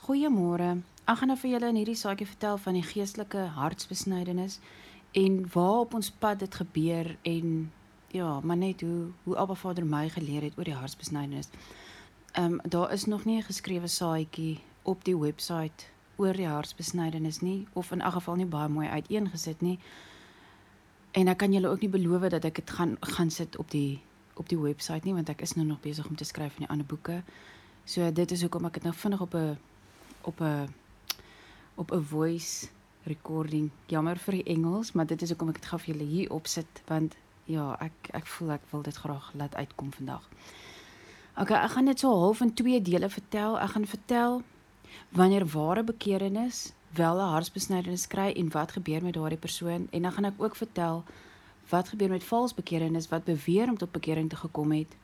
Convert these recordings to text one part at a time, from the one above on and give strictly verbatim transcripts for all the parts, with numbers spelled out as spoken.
Goeiemôre. Ek gaan nou vir julle in hierdie saakie vertel van die geestelike hartsbesnydenis en waar op ons pad dit gebeur en ja, maar net hoe hoe Abba Vader my geleer het oor die hartsbesnydenis. Ehm um, daar is nog nie 'n geskrewe saaitjie op die webwerf oor die hartsbesnydenis nie, of in elk geval nie baie mooi uiteengesit nie. En ek kan julle ook nie beloof dat ek dit gaan gaan sit op die op die webwerf nie, want ek is nou nog besig om te skryf in die ander boeke. So dit is hoekom ek dit nou vinnig op 'n op 'n op 'n voice recording. Jammer vir die Engels, maar dit is hoekom ek dit gou vir julle hier opsit, want ja, ek ek voel ek wil dit graag laat uitkom vandag. Okay, ek gaan dit so half in twee dele vertel. Ek gaan vertel wanneer ware bekerenis wel 'n hartsbesnydenis kry en wat gebeur met daardie persoon, en dan gaan ek ook vertel wat gebeur met vals bekerenis wat beweer om tot bekering te gekom het.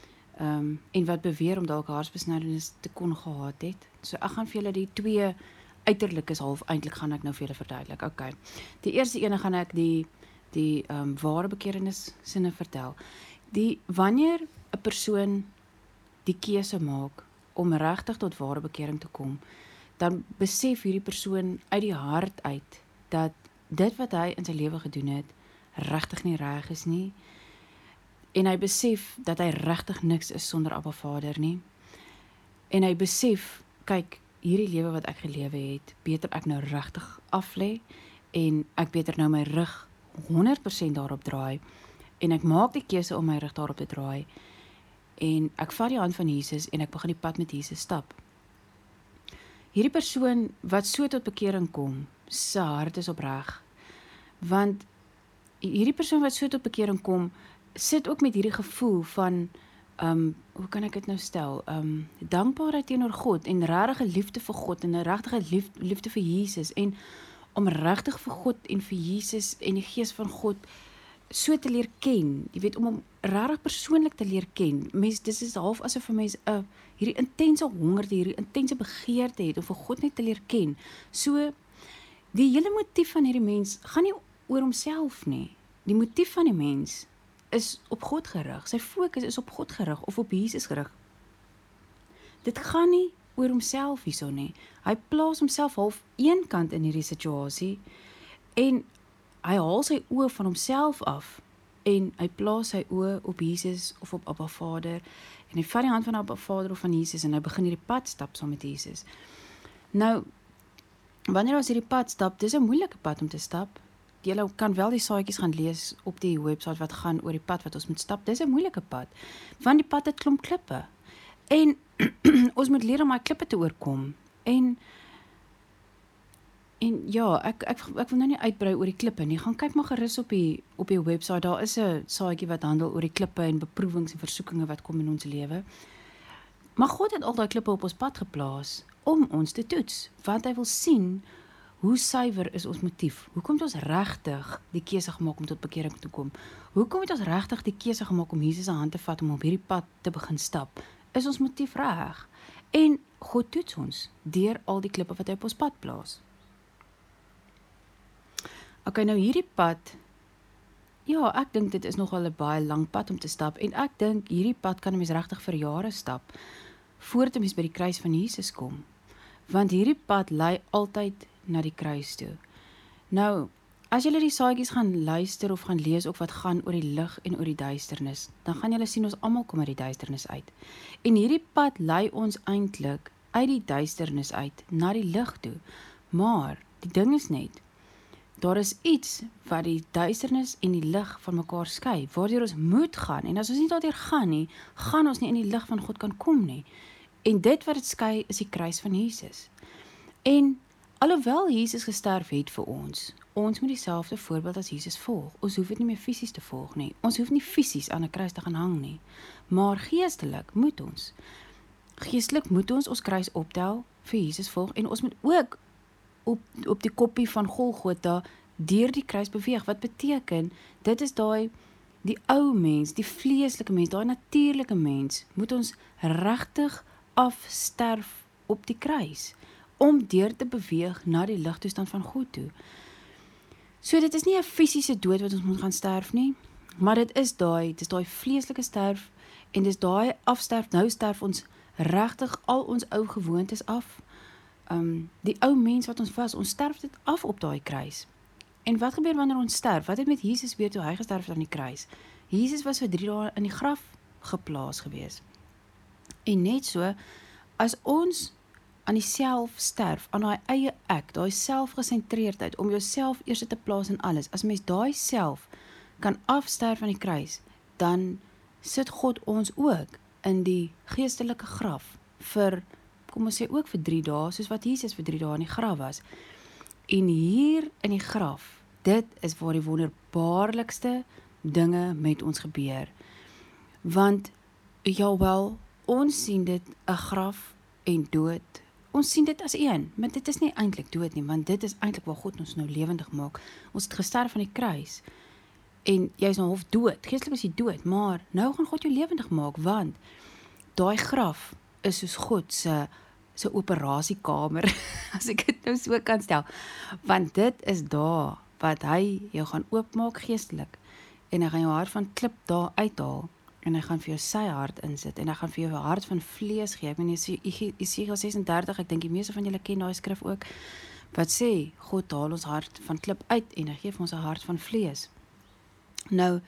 Um, en wat beweer om dalk 'n hartsbesnydenis te kon gehad het. So ek gaan vir julle die twee uiterlikes half eintlik gaan ek nou vir julle verduidelik. Okay. Die eerste ene gaan ek die die um, ware bekerenis sinne vertel. Die wanneer 'n persoon die keuse maak om regtig tot ware bekering te kom, dan besef hierdie persoon uit die hart uit dat dit wat hy in sy lewe gedoen het regtig nie reg is nie. En hy besef dat hy regtig niks is sonder Abba Vader nie. En hy besef, kyk, hierdie lewe wat ek gelewe het, beter ek nou regtig aflê en ek beter nou my rug honderd persent daarop draai en ek maak die keuse om my rug daarop te draai en ek vat die hand van Jesus en ek begin die pad met Jesus stap. Hierdie persoon wat so tot bekering kom, sy hart is opreg. Want hierdie persoon wat so tot bekering kom, sit ook met hierdie gevoel van, um, hoe kan ek dit nou stel, um, dankbaarheid teenoor God, en regtige liefde vir God, en 'n regtige lief, liefde vir Jesus, en om regtig vir God en vir Jesus en die Gees van God so te leer ken, jy weet, om hom regtig persoonlik te leer ken. Mens, dis is half asof 'n mens uh, hierdie intense honger, hierdie intense begeerte het om vir God net te leer ken. So, die hele motief van hierdie mens gaan nie oor homself nie. Die motief van die mens is op God gerig. Sy fokus is op God gerig of op Jesus gerig. Dit gaan nie oor homself hierso nie. Hy plaas homself half een kant in hierdie situasie en hy haal sy oë van homself af en hy plaas sy oë op Jesus of op Abba Vader en hy vat die hand van Abba Vader of van Jesus en hy begin hierdie pad stap saam met Jesus. Nou, wanneer ons hierdie pad stap, dis 'n moeilike pad om te stap. Julle kan wel die saadjies gaan lees op die webwerf wat gaan oor die pad wat ons moet stap. Dis 'n moeilike pad, want die pad het klomp klippe. En ons moet leer om daai klippe te oorkom. En en ja, ek ek ek wil nou nie uitbrei oor die klippe nie. Gaan kyk maar gerus op die op die webwerf. Daar is 'n saadjie wat handel oor die klippe en beproewings en versoekinge wat kom in ons lewe. Maar God het al daai klippe op ons pad geplaas om ons te toets, want hy wil sien hoe suiwer is ons motief? Hoekom het ons regtig die keuse gemaak om tot bekering te kom? Hoekom het ons regtig die keuse gemaak om Jesus se hand te vat om op hierdie pad te begin stap? Is ons motief reg? En God toets ons deur al die klippe wat hy op ons pad plaas. Okay, nou hierdie pad, ja, ek dink dit is nogal 'n baie lang pad om te stap en ek dink hierdie pad kan 'n mens regtig vir jare stap voordat 'n mens by die kruis van Jesus kom. Want hierdie pad lei altyd na die kruis toe. Nou, as julle die saadjies gaan luister of gaan lees ook wat gaan oor die lig en oor die duisternis, dan gaan julle sien ons almal kom uit die duisternis uit. En hierdie pad lei ons eintlik uit die duisternis uit na die lig toe. Maar die ding is net, daar is iets wat die duisternis en die lig van mekaar skei, waardeur ons moet gaan. En as ons nie daardeur gaan nie, gaan ons nie in die lig van God kan kom nie. En dit wat dit skei is die kruis van Jesus. En alhoewel Jesus gesterf het vir ons, ons moet dieselfde voorbeeld as Jesus volg. Ons hoef dit nie meer fisies te volg nie. Ons hoef nie fisies aan 'n kruis te gaan hang nie. Maar geestelik moet ons. Geestelik moet ons ons kruis optel vir Jesus volg en ons moet ook op op die koppie van Golgotha deur die kruis beweeg. Wat beteken? Dit is daai die ou mens, die vleeslike mens, daai natuurlike mens moet ons regtig afsterf op die kruis om deur te beweeg na die ligtoestand van God toe. So dit is nie 'n fisiese dood wat ons moet gaan sterf nie, maar dit is daai, dit is daai vleeslike sterf en dis daai afsterf, nou sterf ons regtig al ons ou gewoontes af. um, die ou mens wat ons was, ons sterf dit af op daai kruis. En wat gebeur wanneer ons sterf? Wat het met Jesus gebeur toe hy gesterf het aan die kruis? Jesus was vir drie dae in die graf geplaas gewees. En net so, as ons aan die self sterf, aan daai eie ek, daai selfgesentreerdheid, om jouself eers te plaas in alles, as mens daai self kan afsterf aan die kruis, dan sit God ons ook in die geestelike graf vir, kom ons sê ook vir drie dae, soos wat Jesus vir drie dae in die graf was. En hier in die graf, dit is waar die wonderbaarlikste dinge met ons gebeur. Want, jawel, ons sien dit 'n graf en dood. Ons sien dit as een, maar dit is nie eintlik dood nie, want dit is eintlik waar God ons nou lewendig maak. Ons het gesterf aan die kruis, en jy is nou half dood, geestelik is jy dood, maar nou gaan God jou lewendig maak, want daai graf is soos God se se operasiekamer, as ek dit nou so kan stel, want dit is daar wat hy jou gaan oopmaak geestelik, en hy gaan jou hart van klip daar uithaal, en hy gaan vir jou sy hart insit, en hy gaan vir jou 'n hart van vlees gee. Ek meen, Jesaja ses en dertig, ek dink die meeste van julle ken daai skrif ook, wat sê, God haal ons hart van klip uit, en hy gee vir ons 'n hart van vlees. Nou,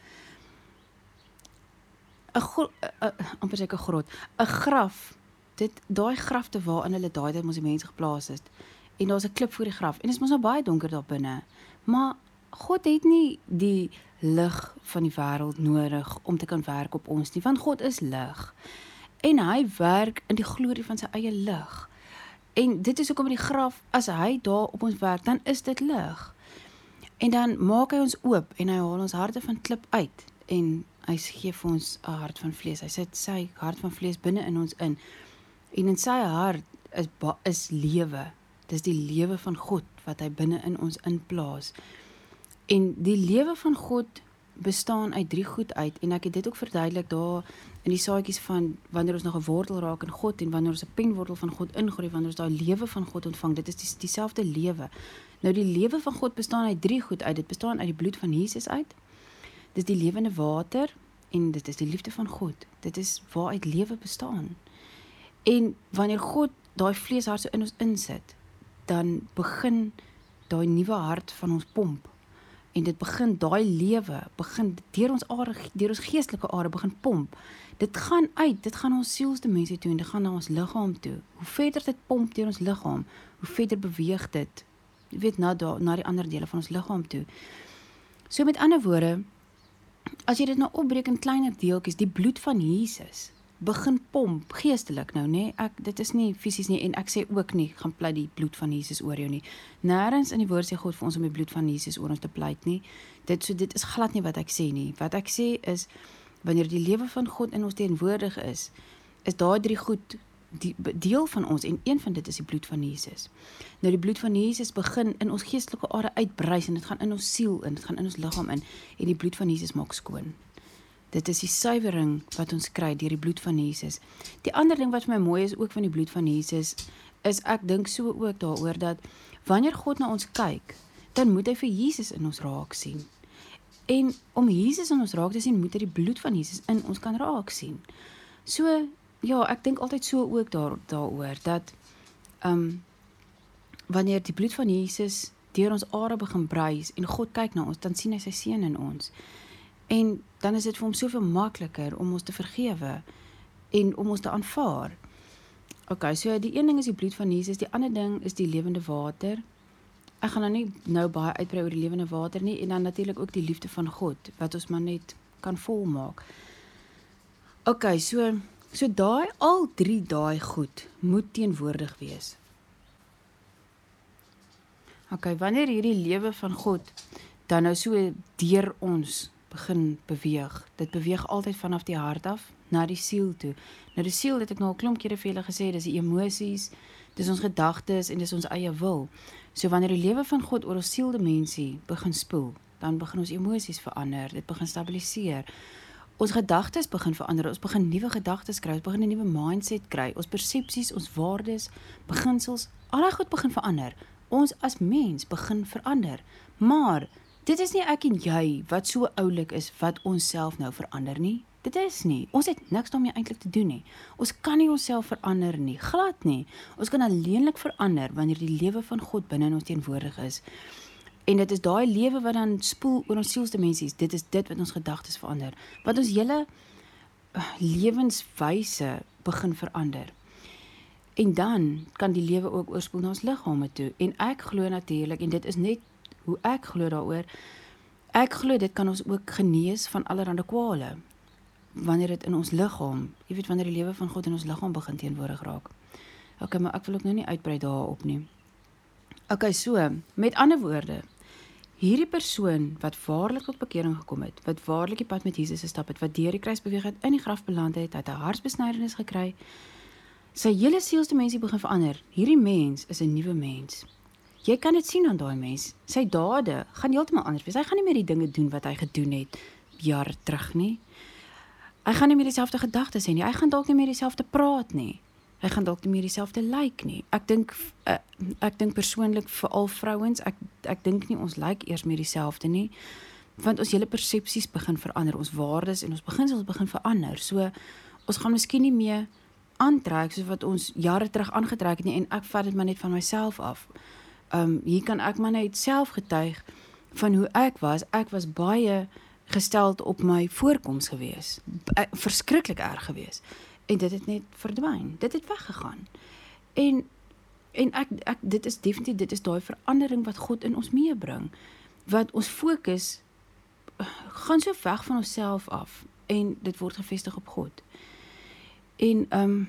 'n amper seker grot, 'n graf, dit, daai grafte waarin hulle daai tyd mos die mense geplaas het, en daar's 'n klip voor die graf, en dit is mos nou baie donker daar binne, maar God het nie die lig van die wêreld nodig om te kan werk op ons nie, want God is lig, en hy werk in die glorie van sy eie lig, en dit is ook om in die graf, as hy daar op ons werk, dan is dit lig, en dan maak hy ons oop, en hy haal ons harte van klip uit, en hy gee vir ons 'n hart van vlees, hy sit sy hart van vlees binne in ons in, en in sy hart is, is lewe, dis die lewe van God, wat hy binne in ons inplaas, en die lewe van God bestaan uit drie goed uit, en ek het dit ook verduidelik daar in die saadjies van wanneer ons nog 'n wortel raak in God, en wanneer ons 'n penwortel van God ingroei, wanneer ons daai lewe van God ontvang, dit is die, dieselfde lewe. Nou die lewe van God bestaan uit drie goed uit, dit bestaan uit die bloed van Jesus uit, dit is die lewende water, en dit is die liefde van God, dit is waaruit lewe bestaan. En wanneer God daai vleeshart so in ons insit, dan begin daai nuwe hart van ons pomp, en dit begin, daai lewe, begin deur ons are, deur ons geestelike are begin pomp. Dit gaan uit, dit gaan ons sielsdimensie toe, en dit gaan na ons liggaam toe. Hoe verder dit pomp deur ons liggaam, hoe verder beweeg dit, jy weet, na, da, na die ander dele van ons liggaam toe. So met ander woorde, as jy dit nou opbreek in kleiner deeltjies, die bloed van Jesus begin pomp, geestelik nou, nee, ek, dit is nie fisies nie, en ek sê ook nie, gaan pleit die bloed van Jesus oor jou nie. Nêrens in die woord sê God vir ons om die bloed van Jesus oor ons te pleit nie. Dit, so, dit is glad nie wat ek sê nie. Wat ek sê is, wanneer die lewe van God in ons teenwoordig is, is daai drie goed die, deel van ons, en een van dit is die bloed van Jesus. Nou die bloed van Jesus begin in ons geestelike are uitbreis, en dit gaan in ons siel in, dit gaan in ons liggaam in, en die bloed van Jesus maak skoon. Dit is die suiwering wat ons kry deur die bloed van Jesus. Die ander ding wat vir my mooi is ook van die bloed van Jesus, is ek dink so ook daaroor dat wanneer God na ons kyk, dan moet hy vir Jesus in ons raak sien. En om Jesus in ons raak te sien, moet hy die bloed van Jesus in ons kan raak sien. So, ja, ek dink altyd so ook daar, daaroor, dat um, wanneer die bloed van Jesus deur ons are begin bruis, en God kyk na ons, dan sien hy sy seun in ons. En dan is dit vir hom soveel makliker om ons te vergewe, en om ons te aanvaar. Ok, so die een ding is die bloed van Jesus, die ander ding is die lewende water. Ek gaan nou nie nou baie uitbrei oor die lewende water nie, en dan natuurlik ook die liefde van God, wat ons maar net kan volmaak. Ok, so, so daai, al drie daai goed, moet teenwoordig wees. Ok, wanneer hierdie lewe van God, dan nou so deur ons begin beweeg, dit beweeg altyd vanaf die hart af, na die siel toe. Nou die siel, het ek nou al klomp kere vir julle gesê, dis die emosies, dis ons gedagtes, en dis ons eie wil. So wanneer die lewe van God oor ons sieldimensie begin spoel, dan begin ons emosies verander, dit begin stabiliseer. Ons gedagtes begin verander, ons begin nuwe gedagtes kry, ons begin 'n nuwe mindset kry, ons persepsies, ons waardes, beginsels, al die goed begin verander. Ons as mens begin verander. Maar dit is nie ek en jy wat so oulik is wat ons self nou verander nie. Dit is nie. Ons het niks daarmee eintlik te doen nie. Ons kan nie onsself verander nie, glad nie. Ons kan alleenlik verander wanneer die lewe van God binne in ons teenwoordig is. En dit is daai lewe wat dan spoel oor ons sielsdimensies. Dit is dit wat ons gedagtes verander. Wat ons hele uh, lewenswyse begin verander. En dan kan die lewe ook oorspoel na ons liggame toe. En ek glo natuurlik, en dit is net hoe ek glo daaroor, ek glo dit kan ons ook genees van allerlei kwale. Wanneer dit in ons liggaam, jy weet wanneer die lewe van God in ons liggaam begin teenwoordig raak. Ok, maar ek wil ook nou nie uitbrei daarop nie. Ok, so, met ander woorde, hierdie persoon wat waarlik tot bekering gekom het, wat waarlik die pad met Jesus gestap het, wat deur die kruis beweeg het, in die graf beland het, het 'n hartsbesnydenis gekry, sy hele sielsdimensie begin verander. Hierdie mens is 'n nuwe mens. Jy kan dit sien aan daai mens. Sy dade gaan heeltemal anders wees. Hy gaan nie meer die dinge doen wat hy gedoen het jare terug nie. Hy gaan nie meer dieselfde gedagtes hê nie. Hy gaan dalk nie meer dieselfde praat nie. Hy gaan dalk nie meer dieselfde lyk nie. Ek dink uh, ek dink persoonlik vir al vrouens, ek ek dink nie ons lyk eers meer dieselfde nie, want ons hele persepsies begin verander, ons waardes en ons beginsels begin verander. So ons gaan miskien nie meer aantrek soos wat ons jare terug aangetrek het nie, en ek vat dit maar net van myself af. Um, hier kan ek maar net self getuig van hoe ek was. Ek was baie gesteld op my voorkoms gewees. B- verskriklik erg gewees. En dit het net verdwyn. Dit het weggegaan. En, en ek, ek, dit is definitief, dit is daai verandering wat God in ons meebring. Wat ons fokus uh, gaan so weg van onsself af. En dit word gevestig op God. En, um,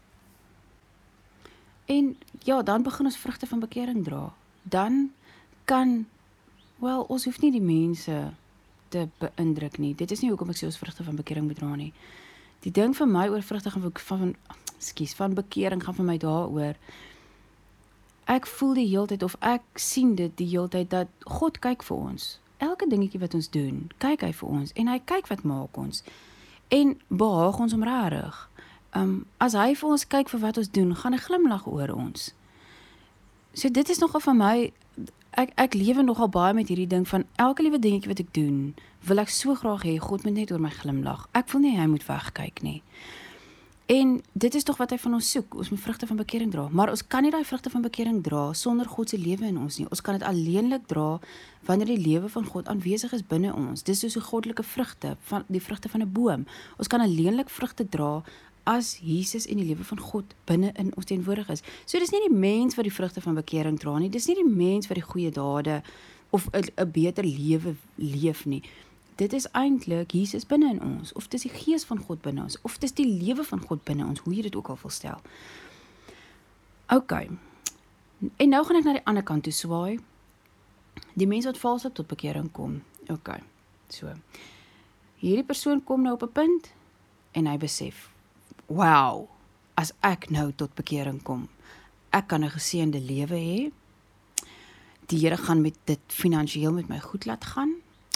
en ja, dan begin ons vrugte van bekering dra. Dan kan, wel, ons hoef nie die mense te beïndruk nie. Dit is nie hoekom ek sê ons vrugte van bekering moet dra nie. Die ding vir my oor vrugte van, van, excuse, van bekering gaan vir my daaroor. Ek voel die heeltyd, of ek sien dit die heeltyd, dat God kyk vir ons. Elke dingetjie wat ons doen, kyk hy vir ons. En hy kyk wat maak ons. En behaag ons om rarig. Um, as hy vir ons kyk vir wat ons doen, gaan hy glimlag oor ons. So dit is nogal van my, ek, ek lewe nogal baie met hierdie ding van elke liewe dingetjie wat ek doen, wil ek so graag hê, God moet net oor my glimlag. Ek wil nie hy moet wegkyk nie. En dit is toch wat hy van ons soek, ons moet vrugte van bekering dra. Maar ons kan nie die vrugte van bekering dra sonder God se lewe in ons nie. Ons kan dit alleenlik dra wanneer die lewe van God aanwesig is binne ons. Dis soos die goddelike vrugte, van die vrugte van 'n boom. Ons kan alleenlik vrugte dra as Jesus en die lewe van God binne in ons teenwoordig is. So dis nie die mens wat die vrugte van bekering dra nie, dis nie die mens wat die goeie dade of 'n beter lewe leef nie. Dit is eintlik Jesus binne in ons, of dis die gees van God binne ons, of dis die lewe van God binne ons, hoe jy dit ook al wil stel. Ok, en nou gaan ek na die ander kant toe swaai, die mens wat valslik tot bekering kom. Ok, so, hierdie persoon kom nou op 'n punt, en hy besef, wow, as ek nou tot bekering kom, ek kan 'n geseënde lewe hê, die Here gaan met dit finansiëel met my goed laat gaan,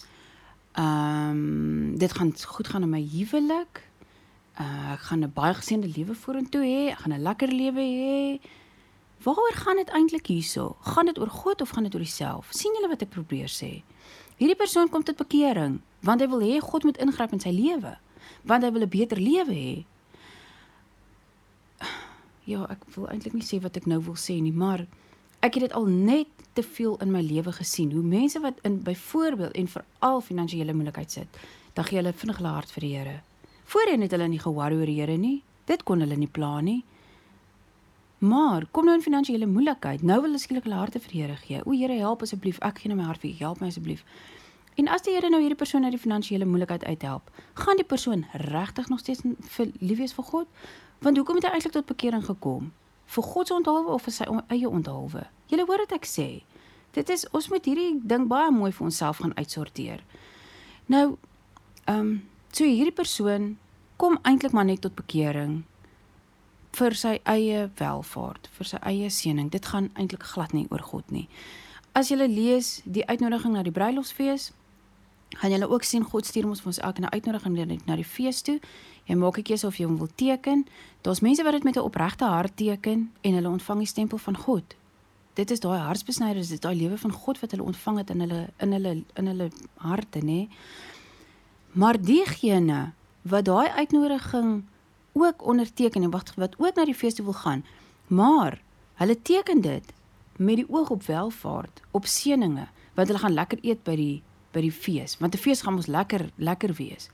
um, dit gaan goed gaan in my huwelik, uh, ek gaan 'n baie geseënde lewe vorentoe hê, ek gaan 'n lekker lewe hê. Waaroor gaan dit eintlik hierso? Gaan dit oor God of gaan dit oor jouself? Sien julle wat ek probeer sê? Hierdie persoon kom tot bekering, want hy wil hê God moet ingryp in sy lewe, want hy wil 'n beter lewe hê. Ja, ek wil eintlik nie sê wat ek nou wil sê nie, maar ek het dit al net te veel in my lewe gesien, hoe mense wat in byvoorbeeld en veral finansiële moeilikheid sit, dan gee hulle vinnig hulle hart vir die Here. Voorheen het hulle nie ge-worry oor die Here nie, dit kon hulle nie plan nie. Maar, kom nou in finansiële moeilikheid, nou wil hulle skielik hulle harte vir die Here gee. O Here, help asseblief, ek gee nou my hart vir U, help my asseblief. En as die Here nou hierdie persoon uit die finansiële moeilikheid uithelp, gaan die persoon regtig nog steeds vir lief wees vir God? Want hoekom het hy eintlik tot bekering gekom? Vir God se onthaalwe of vir sy eie onthaalwe? Julle hoor wat ek sê. Dit is, ons moet hierdie ding baie mooi vir onsself gaan uitsorteer. Nou, um, so hierdie persoon kom eintlik maar net tot bekering vir sy eie welvaart, vir sy eie seëning. Dit gaan eintlik glad nie oor God nie. As julle lees die uitnodiging na die bruilofsfees, gaan julle ook sien, God stuur ons vir ons elke 'n uitnodiging na die fees toe. Jy maak 'n keuse of jy hom wil teken. Daar's mense wat dit met 'n opregte hart teken en hulle ontvang die stempel van God. Dit is daai hartsbesnyders, dit is daai lewe van God wat hulle ontvang het in hulle in hulle in hulle harte, nê. Maar diegene wat daai uitnodiging ook onderteken en wat, wat ook na die fees toe wil gaan, maar hulle teken dit met die oog op welvaart, op seëninge, want hulle gaan lekker eet by die, by die fees, want die fees gaan ons lekker, lekker wees.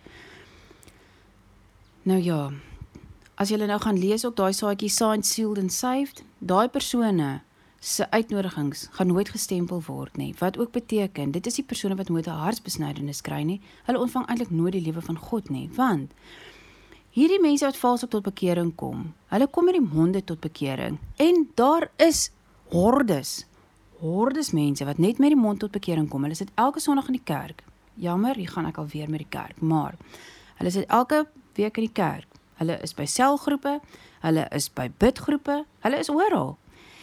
Nou ja, as julle nou gaan lees op daai saadjie signed, sealed and saved, daai persone se uitnodigings gaan nooit gestempel word nie, wat ook beteken, dit is die persone wat nooit 'n hartsbesnydenis kry nie, hulle ontvang eintlik nooit die lewe van God nie, want hierdie mense wat valslik tot bekering kom, hulle kom met die monde tot bekering, en daar is hordes, hordes mense wat net met die mond tot bekering kom, hulle sit elke Sondag in die kerk, jammer, hier gaan ek alweer met die kerk, maar, hulle sit elke week in die kerk, hulle is by selgroepe, hulle is by bidgroepe, hulle is oral,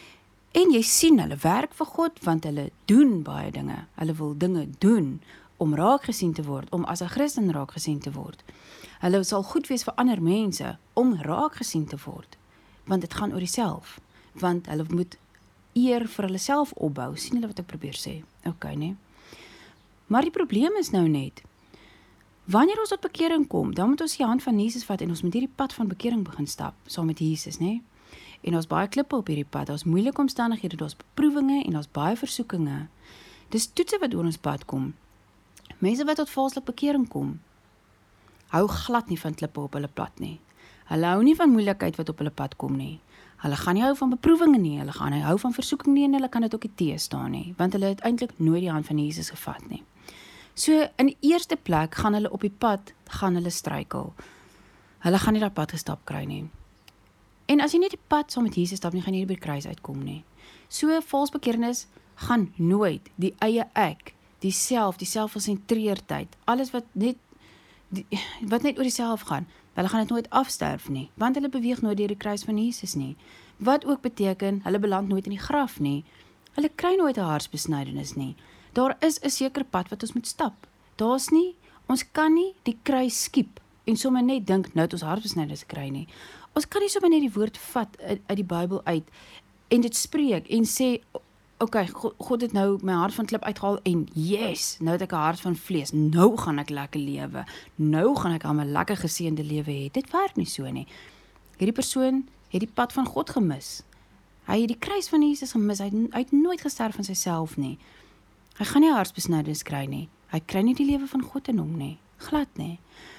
en jy sien, hulle werk vir God, want hulle doen baie dinge, hulle wil dinge doen, om raak gesien te word, om as 'n Christen raak gesien te word. Hulle sal goed wees vir ander mense, om raak gesien te word, want dit gaan oor die-self, want hulle moet eer vir hulle self opbou, sien hulle wat ek probeer sê, ok nee. Maar die probleem is nou net, wanneer ons tot bekering kom, dan moet ons die hand van Jesus vat, en ons moet hierdie pad van bekering begin stap, saam met Jesus, nee. En ons baie klippe op hierdie pad, ons moeilike omstandighede, ons beproewinge, en ons baie versoekinge, dis toetse wat oor ons pad kom, mense wat tot valslik bekering kom, hou glad nie van klippe op hulle pad nie. Hulle hou nie van moeilikheid wat op hulle pad kom nie. Hulle gaan nie hou van beproewinge nie, hulle gaan nie hou van versoeking nie, en hulle kan dit ook nie teëstaan nie, want hulle het eintlik nooit die hand van Jesus gevat nie. So, in die eerste plek gaan hulle op die pad, gaan hulle struikel. Hulle gaan nie dat pad gestap kry nie. En as jy nie die pad saam met Jesus stap nie, gaan jy nie by die kruis uitkom nie. So, valsbekeernis gaan nooit die eie ek, die self, die selfgesentreerdheid, alles wat net Die, wat net oor die self gaan, hulle gaan dit nooit afsterf nie, want hulle beweeg nooit deur die kruis van Jesus nie, wat ook beteken, hulle beland nooit in die graf nie, hulle kry nooit 'n hartsbesnydenis nie, daar is 'n sekere pad wat ons moet stap, daar's nie, ons kan nie die kruis skiep, en sommer net dink, nou het ons hartsbesnydenis kry nie, ons kan nie sommer net die woord vat uit, uit die Bybel uit, en dit spreek, en sê, ok, God, God het nou my hart van klip uitgehaal, en yes, nou het ek 'n hart van vlees, nou gaan ek lekker lewe, nou gaan ek al my lekker geseënde lewe hê, dit werk nie so nie, hierdie persoon het die pad van God gemis, hy het die kruis van Jesus gemis, hy het, hy het nooit gesterf van syself nie, hy gaan nie 'n hartsbesnydenis kry nie, hy kry nie die lewe van God in hom nie, glad nie,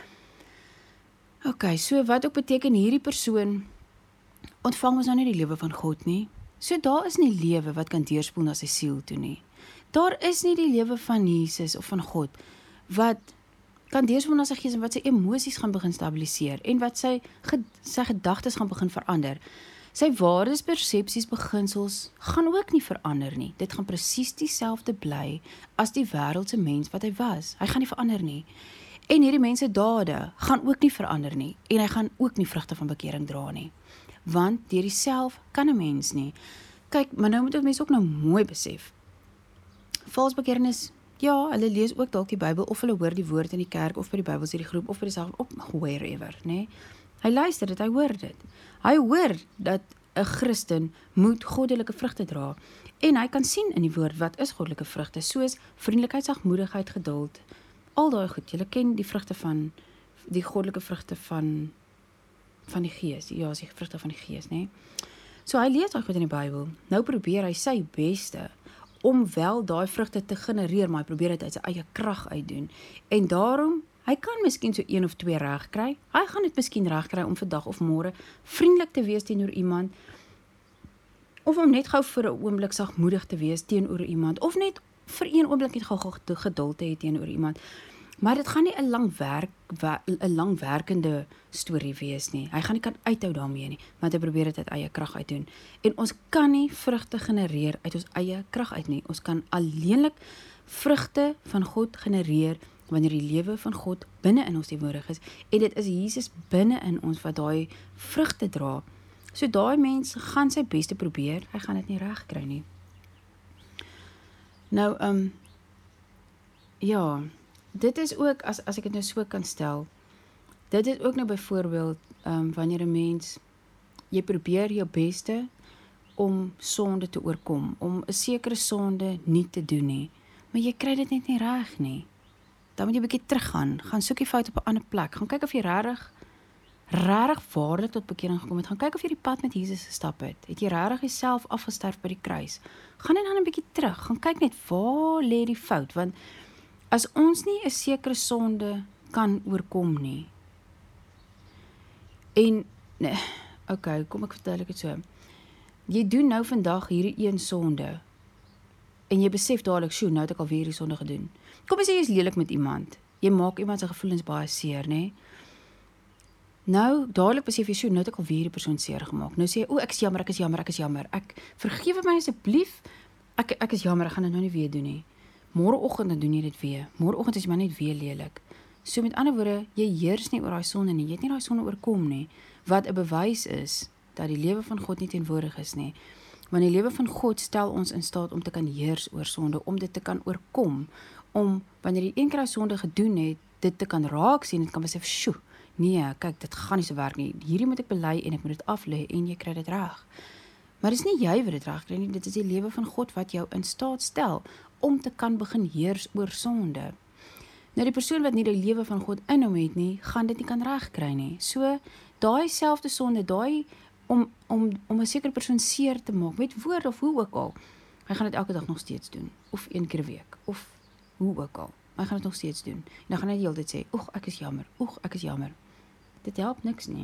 ok, so wat ook beteken hierdie persoon, ontvang ons nou nie die lewe van God nie, so daar is nie lewe wat kan deurspoel na sy siel toe nie. Daar is nie die lewe van Jesus of van God, wat kan deurspoel na sy gees en wat sy emosies gaan begin stabiliseer, en wat sy, sy gedagtes gaan begin verander. Sy waardes, persepsies, beginsels gaan ook nie verander nie. Dit gaan presies dieselfde bly as die wêreldse mens wat hy was. Hy gaan nie verander nie. En hierdie mense dade gaan ook nie verander nie, en hy gaan ook nie vrugte van bekering dra nie. Want deur die self kan 'n mens nie. Kyk, maar nou moet ons mense ook nou mooi besef. Valsbekeernis, ja, hulle lees ook dalk die Bybel, of hulle hoor die woord in die kerk, of by die Bybelstudie groep, of by die self, of wherever, nee. Hy luister dit, hy hoor dit. Hy hoor dat 'n Christen moet goddelike vrugte dra. En hy kan sien in die woord wat is goddelike vrugte, soos vriendelikheid, sagmoedigheid, geduld, al daai goed. Julle ken die vrugte van, die goddelike vrugte van van die gees, ja, is die vrugte van die gees, nee. So hy lees daai goed in die Bybel, nou probeer hy sy beste, om wel daai vrugte te genereer, maar hy probeer dit uit sy eie krag uitdoen, en daarom, hy kan miskien so een of twee reg kry, hy gaan dit miskien reg kry om vandag of môre vriendelik te wees teenoor iemand, of om net gou vir 'n oomblik sagmoedig te wees teenoor iemand, of net vir een oomblik net gou geduld te hê teenoor iemand, maar dit gaan nie 'n lang werk, 'n langwerkende storie wees nie. Hy gaan nie kan uithou daarmee nie, want hy probeer dit uit eie krag uit doen. En ons kan nie vrugte genereer uit ons eie krag uit nie. Ons kan alleenlik vrugte van God genereer wanneer die lewe van God binne in ons teenwoordig is. En dit is Jesus binne in ons wat daai vrugte dra. So daai mens gaan sy beste probeer, hy gaan dit nie reg kry nie. Nou, ehm um, ja, dit is ook, as, as ek het nou so kan stel, dit is ook nou byvoorbeeld, um, wanneer 'n mens, jy probeer jou beste om sonde te oorkom, om 'n sekere sonde nie te doen nie, maar jy kry dit net nie reg nie, dan moet jy 'n bietjie teruggaan, gaan soek die fout op 'n ander plek, gaan kyk of jy regtig regtig waarlik tot bekering gekom het, gaan kyk of jy die pad met Jesus gestap het, het jy regtig jouself afgesterf by die kruis, gaan net dan 'n bietjie terug, gaan kyk net waar lê die fout, want as ons nie 'n sekere sonde kan oorkom nie, en, nee, ok, kom ek vertel ek het so, jy doen nou vandag hierdie een sonde, en jy besef dadelik, sjoe, nou het ek alweer hierdie sonde gedoen. Kom ons sê jy is lelik met iemand, jy maak iemand sy gevoelens baie seer, nee? Nou, dadelik besef jy, sjoe, nou het ek alweer die persoon seer gemaak. Nou sê jy, o, ek is jammer, ek is jammer, ek is jammer, ek vergewe my asseblief, ek, ek is jammer, ek gaan dit nou nie weer doen nie. Môreoggend dan doen jy dit weer, môreoggend is jy maar net weer lelik. So met ander woorde, jy heers nie oor daai sonde nie, jy het nie daai sonde oorkom nie, wat 'n bewys is, dat die lewe van God nie teenwoordig is nie. Want die lewe van God stel ons in staat om te kan heers oor sonde, om dit te kan oorkom, om, wanneer jy een keer sonde gedoen het, dit te kan raak sien, en kan besef, sjoe, nee, kyk, dit gaan nie so werk nie, hierdie moet ek bely, en ek moet dit aflê, en jy kry dit reg. Maar dit is nie jy wat dit reg kry nie, dit is die lewe van God wat jou in staat stel, om te kan begin heers oor sonde. Nou die persoon wat nie die lewe van God in hom het nie, gaan dit nie kan reg kry nie. So, daai selfde sonde, daai om om om 'n sekere persoon seer te maak met woorde of hoe ook al. Hy gaan dit elke dag nog steeds doen, of een keer 'n week, of hoe ook al. Hy gaan dit nog steeds doen. En dan gaan hy die hele tyd sê, "Oeg, ek is jammer. Oeg, ek is jammer." Dit help niks nie.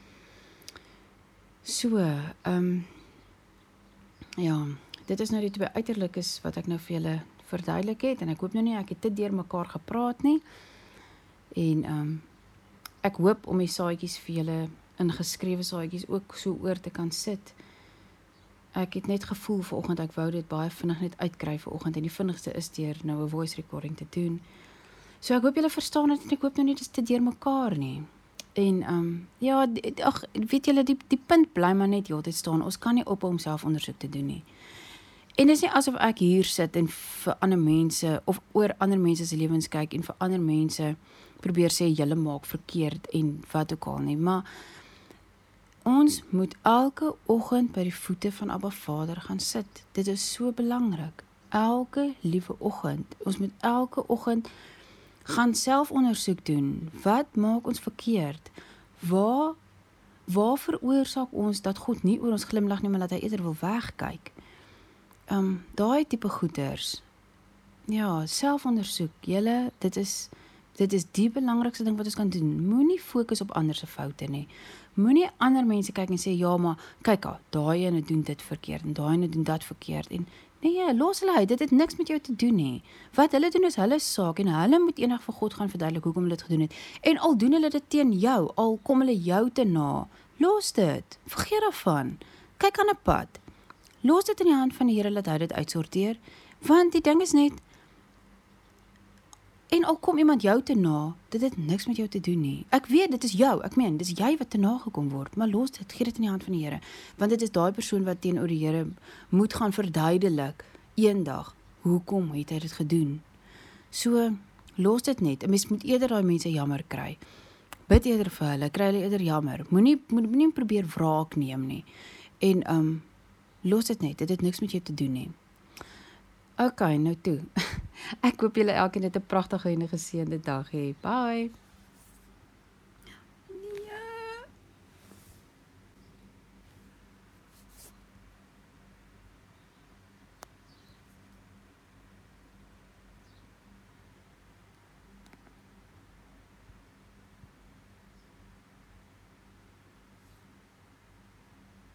So, ehm um, ja, dit is nou die twee uiterlikes wat ek nou vir julle verduidelik het, en ek hoop nou nie ek het te deur mekaar gepraat nie. En ehm um, ek hoop om die saadjies vir julle ingeskrewe saadjies ook so oor te kan sit. Ek het net gevoel vanoggend ek wou dit baie vinnig net uitkry vanoggend, en die vinnigste is deur nou 'n voice recording te doen. So ek hoop julle verstaan dit, en ek hoop nou nie dit is te deur mekaar nie. En ehm um, ja, ag, weet julle, die die punt bly maar net heeltyd staan. Ons kan nie ophou om selfondersoek te doen nie. En dit is nie asof ek hier sit en vir ander mense of oor ander mense se lewens kyk en vir ander mense probeer sê julle maak verkeerd en wat ook al nie, maar ons moet elke oggend by die voete van Abba Vader gaan sit. Dit is so belangrik. Elke liewe oggend. Ons moet elke oggend gaan selfondersoek doen. Wat maak ons verkeerd? Waar, waar veroorsaak ons dat God nie oor ons glimlag nie, maar dat hy eerder wil wegkyk? Um, daai tipe goeders. Ja, selfondersoek. Julle, dit is, dit is die belangrikste ding wat ons kan doen. Moenie fokus op ander se foute nie. Moenie ander mense kyk en sê, ja, maar kyk al, daai ene doen dit verkeerd, en daai ene doen dat verkeerd, en nee, los hulle uit, dit het niks met jou te doen nie. Wat hulle doen is hulle saak, en hulle moet eendag vir God gaan verduidelik hoekom hulle dit gedoen het. En al doen hulle dit teen jou, al kom hulle jou te na, los dit, vergeet daarvan, kyk aan 'n pad, los dit in die hand van die Here, laat hy dit uitsorteer, want die ding is net, en al kom iemand jou te na, dit het niks met jou te doen nie. Ek weet, dit is jou, ek meen, dit is jy wat te na gekom word, maar los dit, gee dit in die hand van die Here, want dit is daai persoon wat teenoor die Here moet gaan verduidelik, eendag, hoekom het hy dit gedoen. So, los dit net, 'n mens moet eerder daai mense jammer kry, bid eerder vir hulle, kry hulle eerder jammer, moenie, moenie probeer wraak neem nie, en um, los dit net, dit het niks met jou te doen nie. Ok, nou toe. Ek hoop julle elkeen het 'n pragtige en 'n geseënde dag hê. Bye.